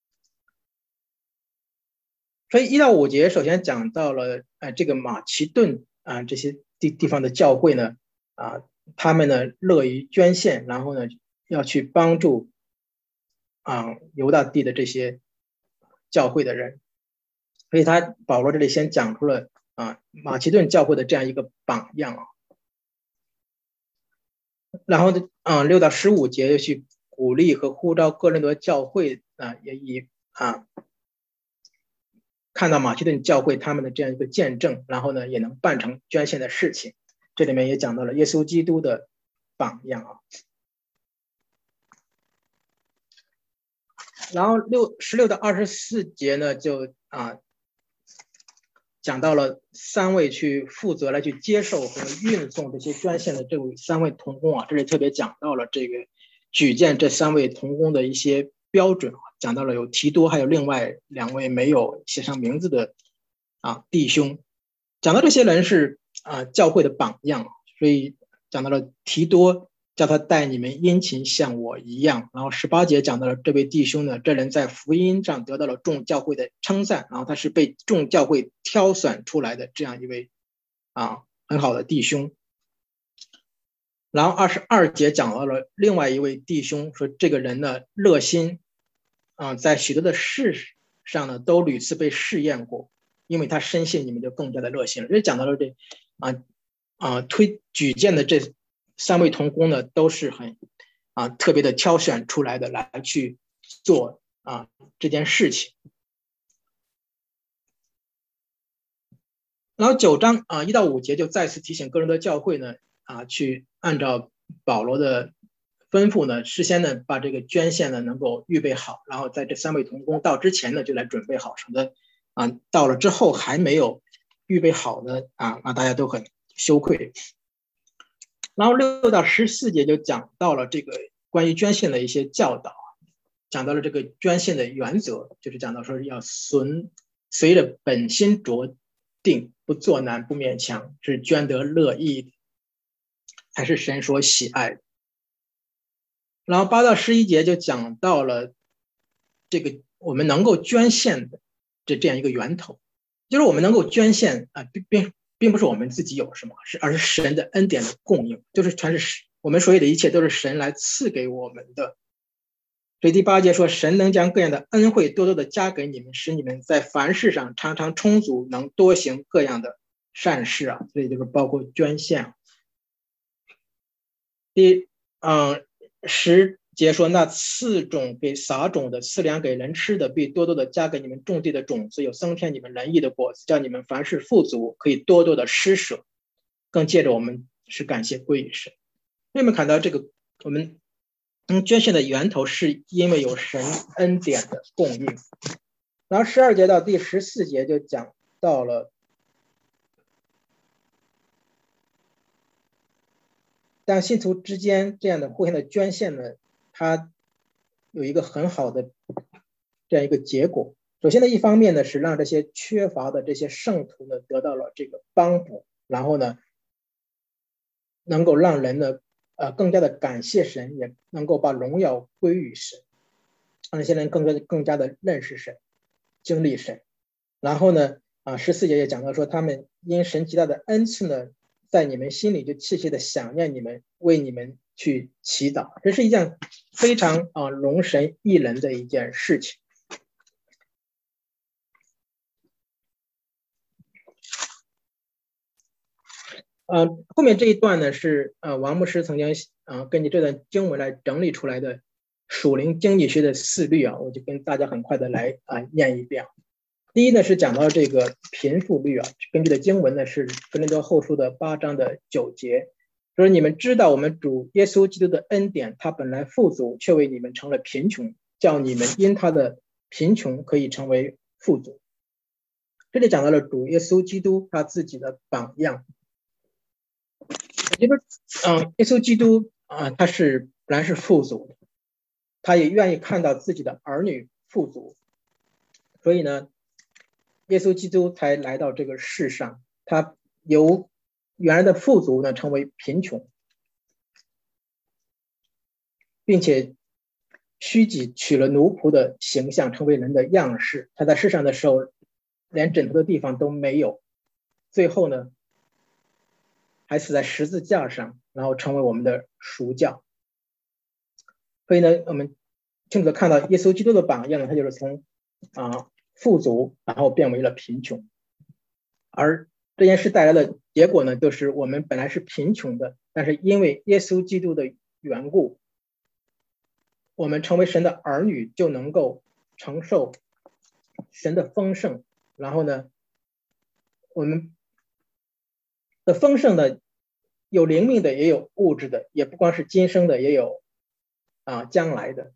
所以1到5节首先讲到了这个马其顿这些地方的教会呢他们呢乐于捐献，然后呢要去帮助犹大地的这些教会的人，所以保罗这里先讲出了马其顿教会的这样一个榜样然后6到15节又去鼓励和呼召哥林多教会也以看到马其顿教会他们的这样一个见证，然后呢也能办成捐献的事情。这里面也讲到了耶稣基督的榜样然后16到24节呢就讲到了3位去负责来去接受和运送这些捐献的这3位同工这里特别讲到了这个举荐这3位同工的一些标准讲到了有提多，还有另外2位没有写上名字的弟兄，讲到这些人是教会的榜样，所以讲到了提多叫他待你们殷勤像我一样，然后18节讲到了这位弟兄呢，这人在福音上得到了众教会的称赞，然后他是被众教会挑选出来的这样一位很好的弟兄。然后22节讲到了另外一位弟兄，说这个人呢热心在许多的事上呢都屡次被试验过，因为他深信你们就更加的热心了。这讲到了这举荐的这3位同工呢都是很特别的挑选出来的来去做这件事情。然后9章1到5节就再次提醒哥林多教会呢去按照保罗的吩咐呢，事先呢把这个捐献呢能够预备好，然后在这3位同工到之前呢就来准备好，省得到了之后还没有预备好呢那大家都很羞愧。然后6到14节就讲到了这个关于捐献的一些教导，讲到了这个捐献的原则，就是讲到说要随着本心酌定，不作难不勉强，是捐得乐意的，还是神所喜爱的。然后8到11节就讲到了这个我们能够捐献的这样一个源头，就是我们能够捐献并不是我们自己有什么，而是神的恩典的供应，就是全是我们所有的一切都是神来赐给我们的。所以第8节说，神能将各样的恩惠多多的加给你们，使你们在凡事上常常充足，能多行各样的善事所以就是包括捐献。第10节说，那赐种给撒种的，赐粮给人吃的，必多多的加给你们种地的种子，有增添你们仁义的果子，叫你们凡事富足，可以多多的施舍，更借着我们是感谢归于神。你们看到这个我们捐献的源头是因为有神恩典的供应。然后12节到第14节就讲到了但信徒之间这样的互相的捐献呢，它有一个很好的这样一个结果。首先呢，一方面呢是让这些缺乏的这些圣徒呢得到了这个帮补，然后呢能够让人呢更加的感谢神，也能够把荣耀归于神，让这些人更加的认识神，经历神。然后呢14节也讲到说，他们因神极大的恩赐呢，在你们心里就切切的想念你们，为你们去祈祷。这是一件非常荣神益人的一件事情。后面这一段呢是王牧师曾经根据这段经文来整理出来的属灵经济学的4律我就跟大家很快的来念一遍。第一呢是讲到这个贫富律根据的经文呢是哥林多后书的8章的9节，说你们知道我们主耶稣基督的恩典，他本来富足，却为你们成了贫穷，叫你们因他的贫穷可以成为富足。 这里讲到了主耶稣基督他自己的榜样。耶稣基督他本来是富足的，他也愿意看到自己的儿女富足，所以呢，耶稣基督才来到这个世上，他由原来的富足呢成为贫穷，并且虚己取了奴仆的形象，成为人的样式。他在世上的时候连枕头的地方都没有，最后呢还死在十字架上，然后成为我们的赎价。所以呢，我们清楚的看到耶稣基督的榜样呢，他就是从富足然后变为了贫穷，而这件事带来的结果呢，就是我们本来是贫穷的，但是因为耶稣基督的缘故，我们成为神的儿女，就能够承受神的丰盛。然后呢，我们的丰盛呢，有灵命的，也有物质的，也不光是今生的，也有将来的。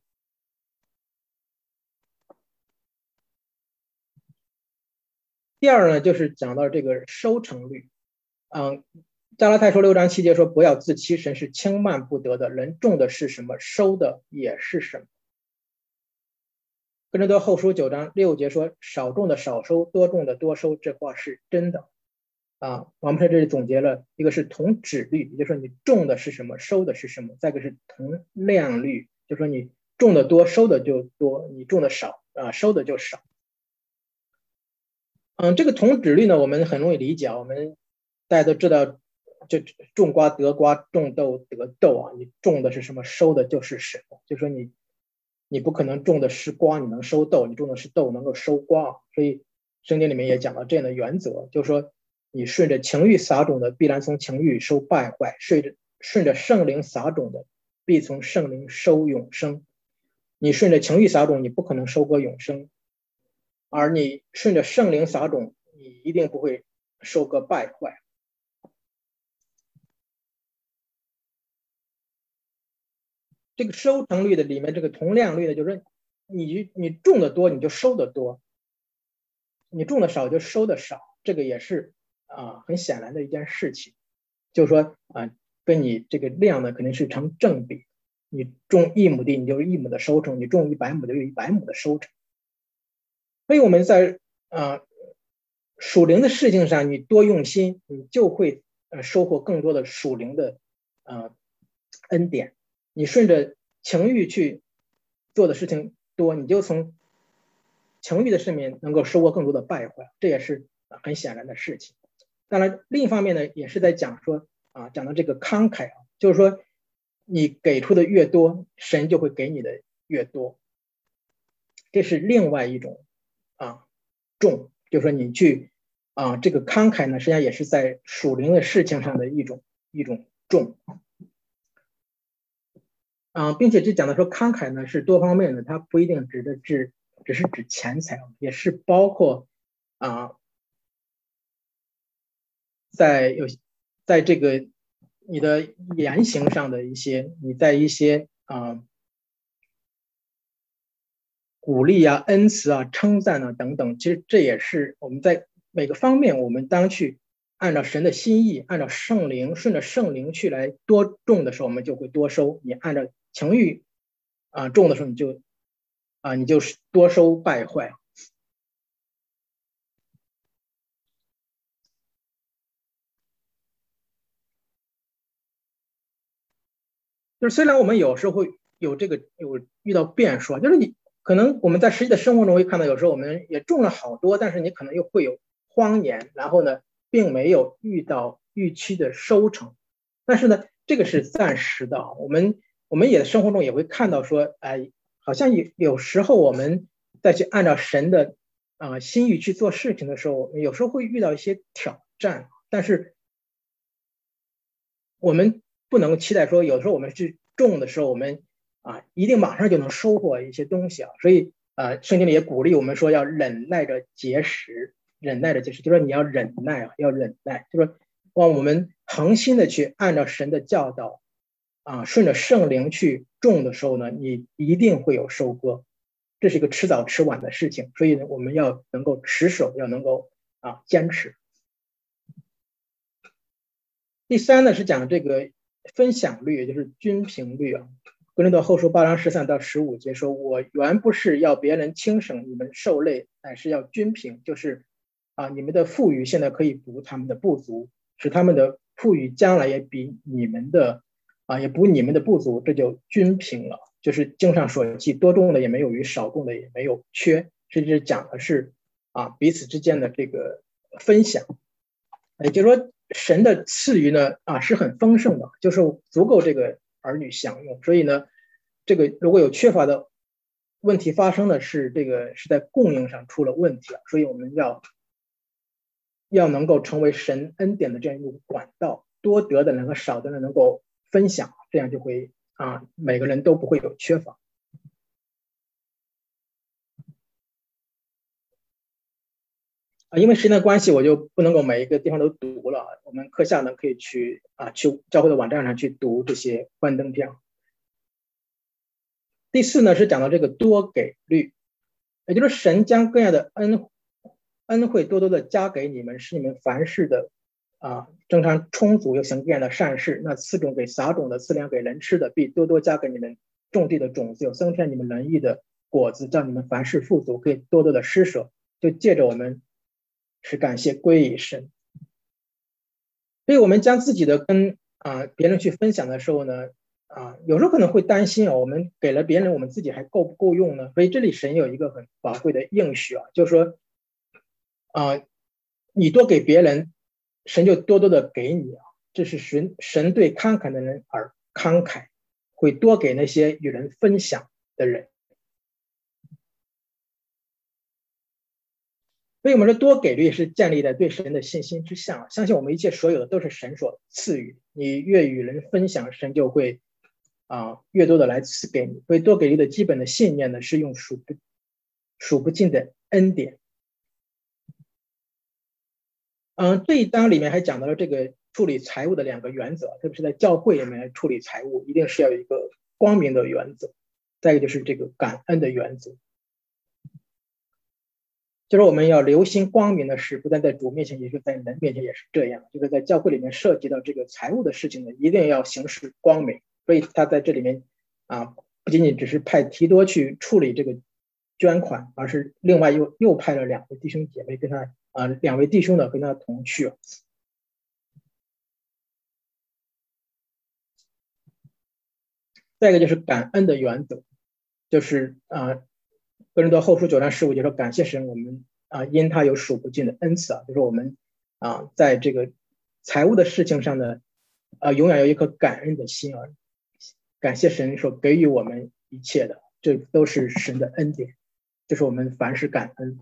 第二呢，就是讲到这个收成率。加拉太书6章7节说，不要自欺，神是轻慢不得的，人种的是什么，收的也是什么。哥林多后书9章6节说，少种的少收，多种的多收，这话是真的。我们在这里总结了，一个是同质率，也就是说你种的是什么，收的是什么；再一个是同量率，就是说你种的多，收的就多；你种的少收的就少。这个同质率呢，我们很容易理解，我们大家都知道，就种瓜得瓜，种豆得豆你种的是什么，收的就是什么。就是说你不可能种的是瓜你能收豆，你种的是豆能够收瓜。所以圣经里面也讲到这样的原则，就是说你顺着情欲撒种的，必然从情欲收败坏；顺着圣灵撒种的，必从圣灵收永生。你顺着情欲撒种，你不可能收割永生；而你顺着圣灵撒种，你一定不会收割败坏。这个收成率的里面，这个同量率呢，就是你种的多，你就收的多；你种的少，就收的少。这个也是很显然的一件事情，就是说跟你这个量呢肯定是成正比。你种1亩地，你就是1亩的收成；你种100亩，就有100亩的收成。所以我们在属灵的事情上，你多用心，你就会收获更多的属灵的恩典。你顺着情欲去做的事情多，你就从情欲的上面能够收获更多的败坏，这也是很显然的事情。当然，另一方面呢，也是在讲到这个慷慨就是说你给出的越多，神就会给你的越多。这是另外一种种，就是说你去这个慷慨呢，实际上也是在属灵的事情上的一种种。并且就讲到说慷慨呢是多方面的，它不一定只是指钱财，也是包括在这个你的言行上的一些，你在一些鼓励恩慈称赞等等，其实这也是我们在每个方面，我们当去按照神的心意，按照圣灵，顺着圣灵去来多种的时候，我们就会多收；你按照情欲种的时候，你就是多收败坏。就是虽然我们有时候会有遇到变数，就是你可能我们在实际的生活中会看到，有时候我们也种了好多，但是你可能又会有荒年，然后呢，并没有遇到预期的收成。但是呢，这个是暂时的。我们也生活中也会看到说，好像有时候我们再去按照神的心意去做事情的时候，有时候会遇到一些挑战，但是我们不能期待说，有时候我们去种的时候，我们一定马上就能收获一些东西所以圣经里也鼓励我们说要忍耐着结实，就是说你要忍耐就是说让我们恒心的去按照神的教导顺着圣灵去种的时候呢，你一定会有收割，这是一个迟早迟晚的事情。所以呢，我们要能够持守，要能够坚持。第三呢是讲这个分享率，也就是均评率啊。哥林多后书8章13到15节说：“我原不是要别人轻省你们受累，乃是要均评，就是你们的富裕现在可以补他们的不足，使他们的富裕将来也比你们的也补你们的不足，这就均评了。就是经上所记，多种的也没有余，少种的也没有缺。甚至讲的是彼此之间的这个分享，也就是说神的赐予呢是很丰盛的，就是足够这个儿女享用。所以呢，这个如果有缺乏的问题发生的是这个是在供应上出了问题，所以我们要能够成为神恩典的这样一个管道，多得的人和少得的能够分享，这样就会每个人都不会有缺乏。因为时间的关系，我就不能够每一个地方都读了。我们课下呢可以去教会的网站上去读这些幻灯片。第四呢是讲到这个多给率，也就是神将各样的恩惠多多的加给你们，使你们凡事的正常充足，又行各样的善事。那赐种给撒种的，赐粮给人吃的，必多多加给你们种地的种子，有增添你们仁义的果子，叫你们凡事富足，可以多多的施舍。就借着我们是感谢归于神。所以我们将自己的跟别人去分享的时候呢，有时候可能会担心我们给了别人，我们自己还够不够用呢？所以这里神有一个很宝贵的应许就是说你多给别人，神就多多的给你这是神对慷慨的人而慷慨，会多给那些与人分享的人。所以我们说多给率是建立在对神的信心之上，相信我们一切所有的都是神所赐予，你越与人分享，神就会越多的来赐给你。所以多给率的基本的信念呢，是用数不尽的恩典。这一章里面还讲到了这个处理财务的2个原则，特别是在教会里面处理财务，一定是要有一个光明的原则，再一个就是这个感恩的原则。就是我们要留心光明的事，不但在主面前，也是在人面前也是这样。就是在教会里面涉及到这个财务的事情呢，一定要行事光明。所以他在这里面不仅仅只是派提多去处理这个捐款，而是另外又派了2位弟兄姐妹跟他2位弟兄呢跟他同去。再一个就是感恩的原则，就是哥林多后书9章15节说，感谢神，我们因他有数不尽的恩赐就是我们在这个财务的事情上呢永远有一颗感恩的心感谢神所给予我们一切的，这都是神的恩典，就是我们凡事感恩。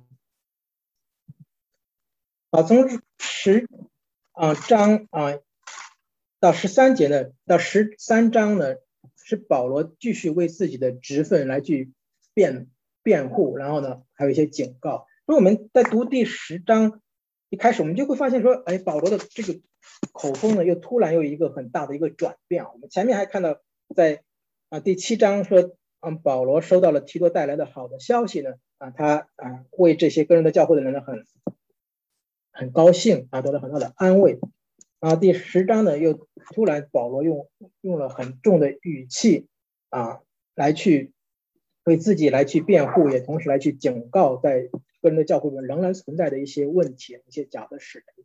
从10章到13节呢，到13章呢，是保罗继续为自己的职分来去辩护，然后呢还有一些警告。所以我们在读第10章一开始，我们就会发现说，保罗的这个口风呢又突然有一个很大的一个转变。我们前面还看到在第7章说保罗收到了提多带来的好的消息呢他为这些哥林多教会的人呢很高兴得到很大的安慰。第10章呢又突然保罗用了很重的语气来去为自己来去辩护，也同时来去警告在哥林多教会中仍然存在的一些问题，一些假的使徒。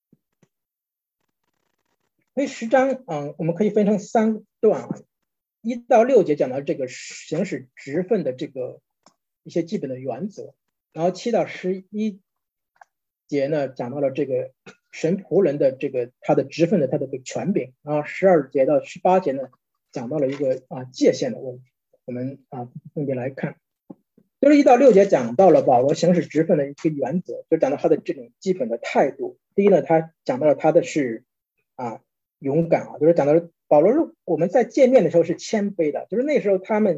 所以10章我们可以分成3段1到6节讲到这个行使职分的这个一些基本的原则，然后7到11节呢讲到了这个神仆人的这个他的职分的他的权柄，然后12节到18节呢讲到了一个界限的问题。我们分别来看，就是1到6节讲到了保罗行使职分的一个原则，就讲到他的这种基本的态度。第一呢，他讲到了他的是勇敢就是讲到了保罗我们在见面的时候是谦卑的，就是那时候他们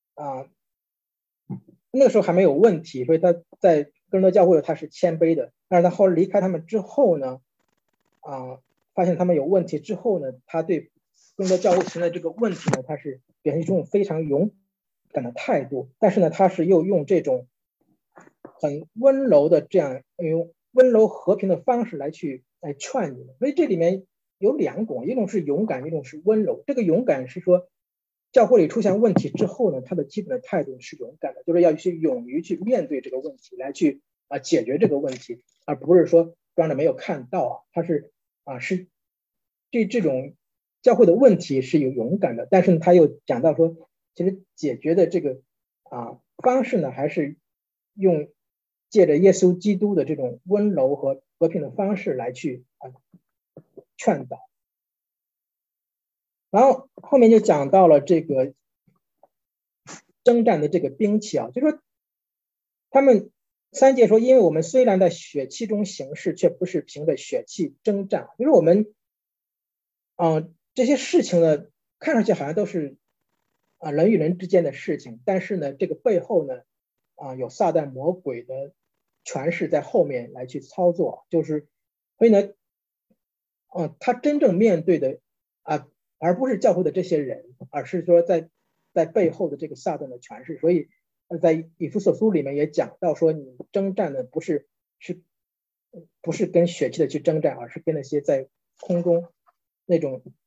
那个时候还没有问题，所以他在哥林多教会他是谦卑的。但是他后来离开他们之后呢发现他们有问题之后呢，他对哥林多教会存在这个问题呢，他是表现一种非常勇敢的态度，但是呢他是又用这种很温柔的这样温柔和平的方式来劝你们。所以这里面有2种，一种是勇敢，一种是温柔。这个勇敢是说，教会里出现问题之后呢，他的基本的态度是勇敢的，就是要勇于去面对这个问题，来解决这个问题，而不是说装着没有看到他是对这种教会的问题是有勇敢的，但是他又讲到说，其实解决的这个方式呢，还是借着耶稣基督的这种温柔和和平的方式来劝导。然后后面就讲到了这个征战的这个兵器就说他们3节说，因为我们虽然在血气中行事，却不是凭着血气征战。就是我们这些事情呢，看上去好像都是人与人之间的事情，但是呢，这个背后呢有撒旦魔鬼的权势在后面来去操作，就是所以呢他真正面对的而不是教会的这些人，而是说在背后的这个撒旦的权势。所以在以弗所书里面也讲到说，你征战呢不是跟血气的去征战，而是跟那些在空中那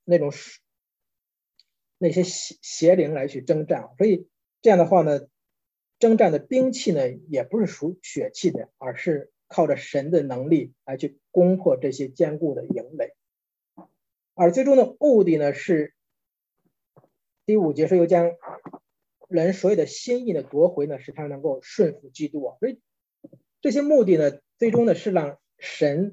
些邪灵来去征战。所以这样的话呢，征战的兵器呢也不是属血气的，而是靠着神的能力来去攻破这些坚固的营垒。而最终的目的呢是第5节说，又将人所有的心意呢夺回呢，使他能够顺服基督所以这些目的呢，最终呢是让神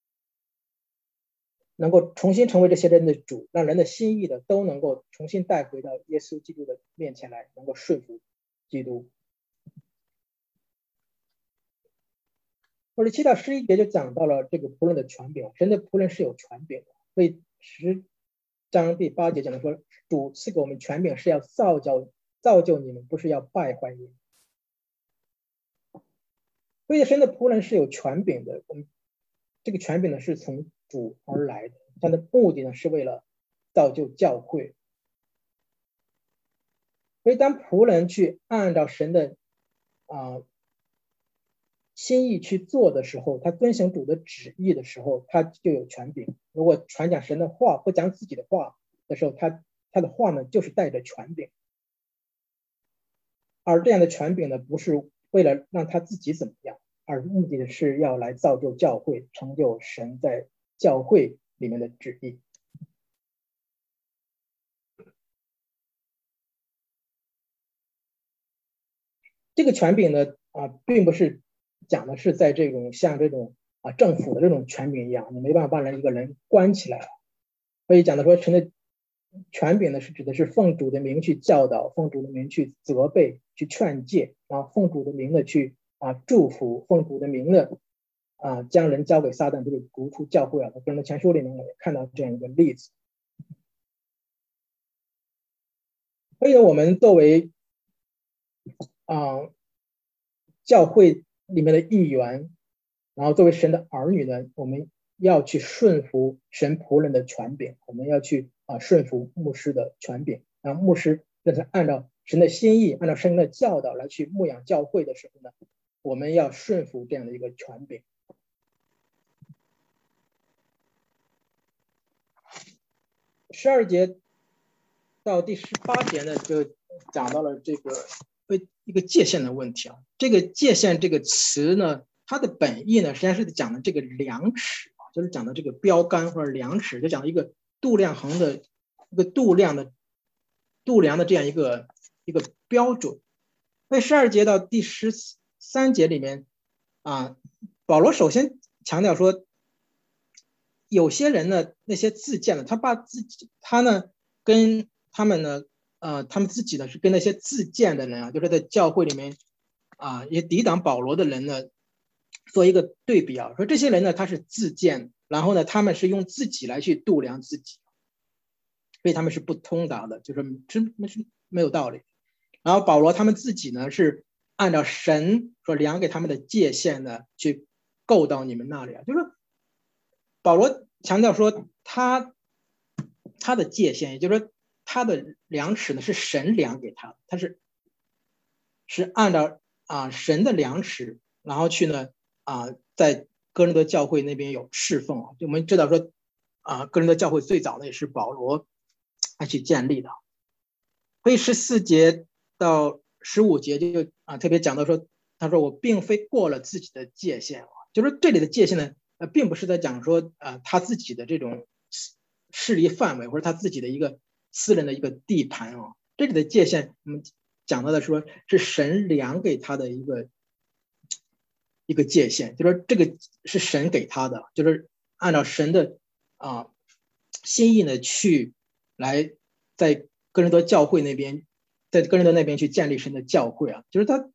能够重新成为这些人的主，让人的心意呢都能够重新带回到耶稣基督的面前来，能够顺服基督。或者7到11节就讲到了这个仆人的权柄，神的仆人是有权柄的。所以10章第8节讲的说，主赐给我们权柄是要造就你们，不是要败坏你们。所以神的仆人是有权柄的，这个权柄呢是从主而来的，它的目的呢是为了造就教会。所以当仆人去按照神的心意去做的时候，他遵行主的旨意的时候，他就有权柄。如果传讲神的话，不讲自己的话的时候，他的话呢就是带着权柄。而这样的权柄呢，不是为了让他自己怎么样，而目的是要来造就教会，成就神在教会里面的旨意。这个权柄呢并不是讲的是在像这种政府的这种权柄一样，你没办法把一个人关起来。所以讲的说，神的权柄呢是指的是奉主的名去教导，奉主的名去责备，去劝诫，然后奉主的名的去祝福，奉主的名的将人交给撒旦，就是逐出教会在哥林多前书里面也看到这样一个例子。所以呢，我们作为教会里面的一员，然后作为神的儿女呢，我们要去顺服神仆人的权柄，我们要去顺服牧师的权柄，然后牧师让他按照神的心意，按照神的教导来去牧养教会的时候呢，我们要顺服这样的一个权柄。12节到第18节呢，就讲到了这个一个界限的问题这个界限这个词呢，它的本意呢，实际上是讲的这个量尺就是讲的这个标杆或者量尺，就讲一个度量衡的一个度量的这样一个标准。所以12节到第13节里面保罗首先强调说，有些人呢，那些自荐的，他呢跟他们呢他们自己呢是跟那些自荐的人就是在教会里面也抵挡保罗的人呢做一个对比说这些人呢他是自荐，然后呢他们是用自己来去度量自己，所以他们是不通达的，就是没有道理。然后保罗他们自己呢是按照神所量给他们的界限呢去够到你们那里就是说保罗强调说他的界限，也就是说他的量尺呢是神量给他的，他是按照神的量尺，然后去呢再哥林多教会那边有侍奉啊。就我们知道说哥林多教会最早的也是保罗来去建立的。所以14节到15节就特别讲到说，他说我并非过了自己的界限啊，就是这里的界限呢，并不是在讲说他自己的这种势力范围或者他自己的一个私人的一个地盘啊。这里的界限我们讲到的说是神量给他的一个界限，就是说这个是神给他的，就是按照神的心意呢去来在哥林多教会那边，在哥林多那边去建立神的教会啊。就是他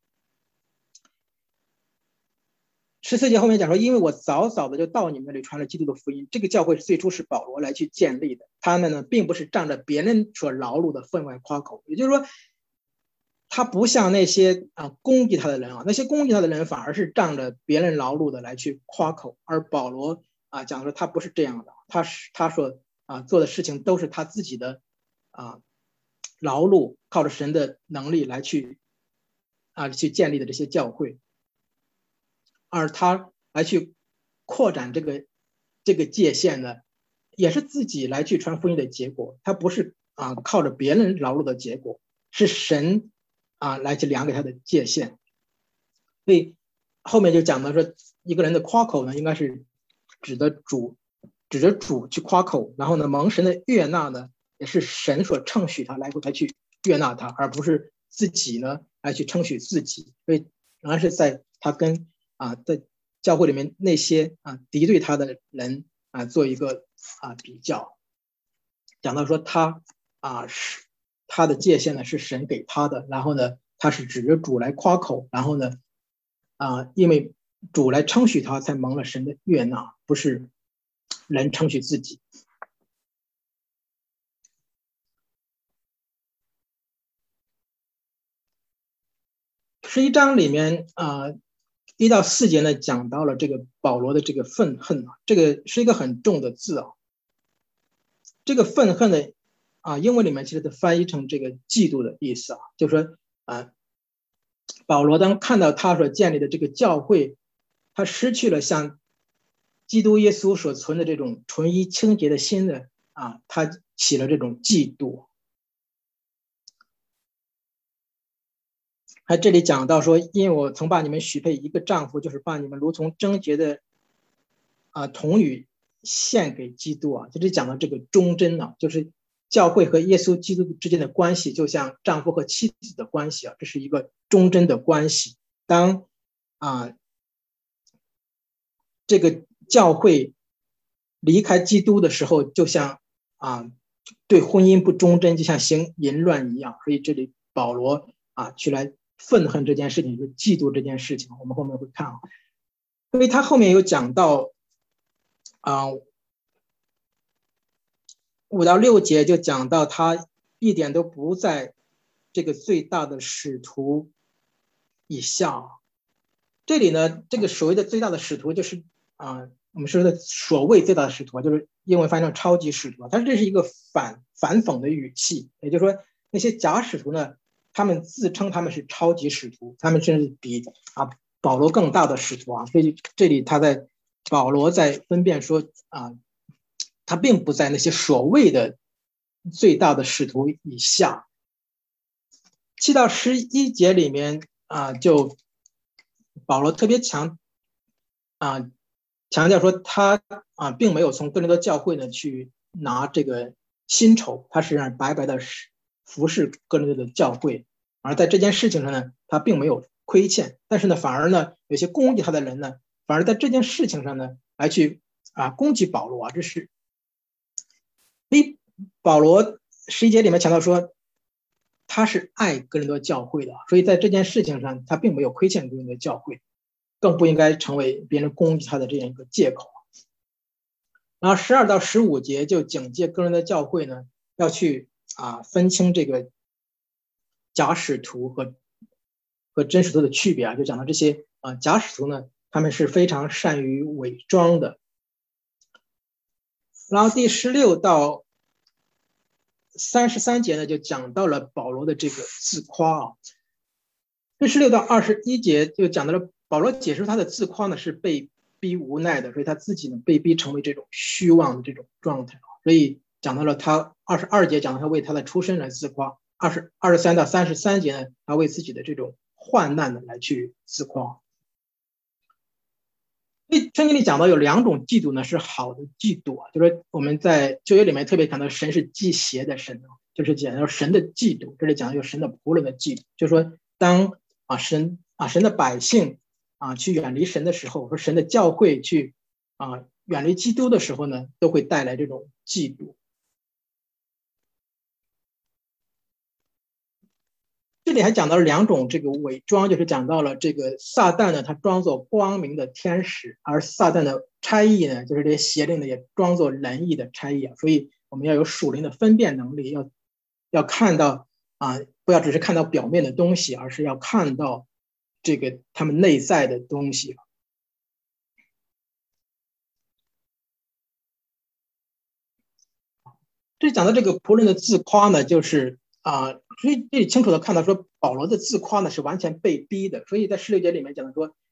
14节后面讲说，因为我早早的就到你们那里传了基督的福音，这个教会最初是保罗来去建立的，他们呢并不是仗着别人所劳碌的分外夸口。也就是说他不像那些攻击他的人啊，那些攻击他的人反而是仗着别人劳碌的来去夸口，而保罗讲说他不是这样的，他说做的事情都是他自己的劳碌，靠着神的能力来去建立的这些教会，而他来去扩展这个界限呢，也是自己来去传福音的结果，他不是靠着别人劳碌的结果，是神来去量给他的界限。所以后面就讲到说，一个人的夸口呢，应该是指着主去夸口，然后呢，蒙神的悦纳呢，也是神所称许他来去悦纳他，而不是自己呢来去称许自己。所以仍然是在他跟在教会里面那些敌对他的人做一个比较，讲到说是他的界限呢是神给他的，然后呢他是指着主来夸口，然后呢因为主来称许他才蒙了神的悦纳，不是人称许自己。11章里面1到4节呢讲到了这个保罗的这个愤恨这个是一个很重的字这个愤恨的英文里面其实都翻译成这个嫉妒的意思就是说保罗当看到他所建立的这个教会，他失去了像基督耶稣所存的这种纯一清洁的心的他起了这种嫉妒。还这里讲到说，因为我曾把你们许配一个丈夫，就是把你们如同贞洁的童女献给基督这里讲到这个忠贞就是教会和耶稣基督之间的关系，就像丈夫和妻子的关系这是一个忠贞的关系。当这个教会离开基督的时候，就像对婚姻不忠贞，就像行淫乱一样。所以这里保罗去来愤恨这件事情，就嫉妒这件事情，我们后面会看因为他后面有讲到5到6节就讲到他一点都不在这个最大的使徒以下。这里呢，这个所谓的最大的使徒就是我们说的所谓最大的使徒就是英文翻译成超级使徒，但是这是一个反讽的语气，也就是说那些假使徒呢，他们自称他们是超级使徒，他们甚至比保罗更大的使徒所以这里保罗在分辨说他并不在那些所谓的最大的使徒以下。7到11节里面就保罗特别强调说他并没有从哥林多教会呢去拿这个薪酬，他实际上白白的服侍哥林多的教会，而在这件事情上呢他并没有亏欠，但是呢反而呢有些攻击他的人呢反而在这件事情上呢来去攻击保罗这是保罗11节里面强调说他是爱哥林多教会的，所以在这件事情上他并没有亏欠哥林多教会，更不应该成为别人攻击他的这样一个借口。然后12到15节就警戒哥林多教会呢要去分清这个假使徒和真使徒的区别就讲到这些假使徒呢他们是非常善于伪装的。然后第16到33节呢就讲到了保罗的这个自夸16到21节就讲到了保罗解释他的自夸呢是被逼无奈的，所以他自己呢被逼成为这种虚妄的这种状态。所以讲到了他22节讲到他为他的出身来自夸，23到33节呢，他为自己的这种患难呢来去自夸。所以圣经里讲到有2种嫉妒呢是好的嫉妒啊，就是我们在旧约里面特别讲到神是忌邪的神，就是讲到神的嫉妒，这里讲的有神的仆人的嫉妒，就是说当神的百姓去远离神的时候，和神的教会去远离基督的时候呢，都会带来这种嫉妒。这里还讲到了2种这个伪装，就是讲到了这个撒旦呢，他装作光明的天使，而撒旦的差役呢，就是这些邪灵呢，也装作仁义的差役啊。所以我们要有属灵的分辨能力，要看到不要只是看到表面的东西，而是要看到这个他们内在的东西。这讲到这个仆人的自夸呢，就是所以这里清楚的看到说，保罗的自夸呢是完全被逼的。所以在16节里面讲的说，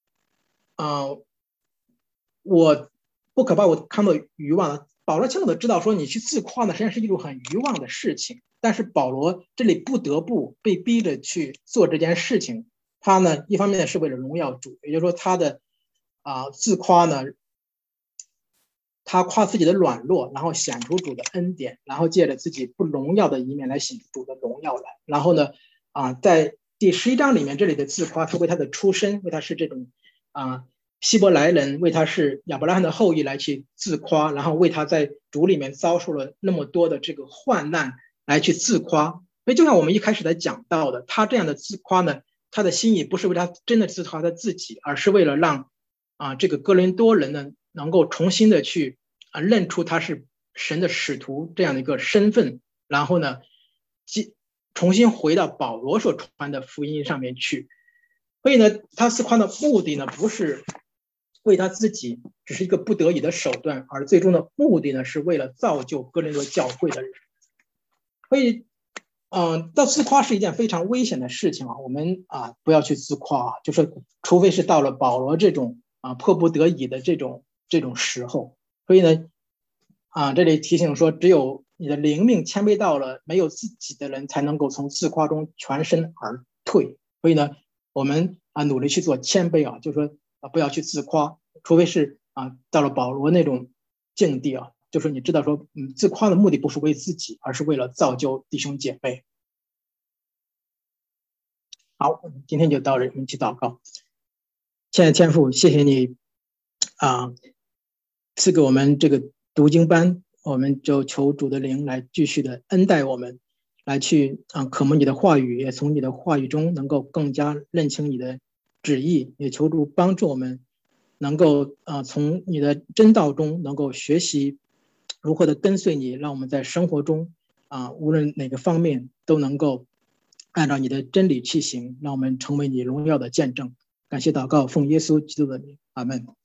我不可把我看作愚妄。保罗清楚的知道说，你去自夸呢，实际上是一种很愚妄的事情。但是保罗这里不得不被逼着去做这件事情。他呢，一方面是为了荣耀主，也就是说他的自夸呢，他夸自己的软弱，然后显出主的恩典，然后借着自己不荣耀的一面来显出主的荣耀来。然后呢，在第11章里面，这里的自夸是为他的出身，为他是这种希伯来人，为他是亚伯拉罕的后裔来去自夸，然后为他在主里面遭受了那么多的这个患难来去自夸。所以就像我们一开始在讲到的，他这样的自夸呢，他的心意不是为他真的自夸他自己，而是为了让这个哥林多人呢能够重新的去认出他是神的使徒这样的一个身份，然后呢重新回到保罗所传的福音上面去。所以呢，他自夸的目的呢不是为他自己，只是一个不得已的手段，而最终的目的呢是为了造就哥林多教会的人。所以到自夸是一件非常危险的事情我们不要去自夸就是除非是到了保罗这种迫不得已的这种时候。所以呢这里提醒说，只有你的灵命谦卑到了没有自己的人，才能够从自夸中全身而退。所以呢，我们努力去做谦卑就是说不要去自夸，除非是到了保罗那种境地就是你知道说自夸的目的不是为自己，而是为了造就弟兄姐妹。好，今天就到这里，我们一起祷告。亲爱的天父，谢谢你赐给我们这个读经班，我们就求主的灵来继续的恩待我们，来去渴慕你的话语，也从你的话语中能够更加认清你的旨意，也求主帮助我们能够从你的真道中能够学习如何的跟随你，让我们在生活中无论哪个方面都能够按照你的真理去行，让我们成为你荣耀的见证。感谢祷告，奉耶稣基督的名，阿们。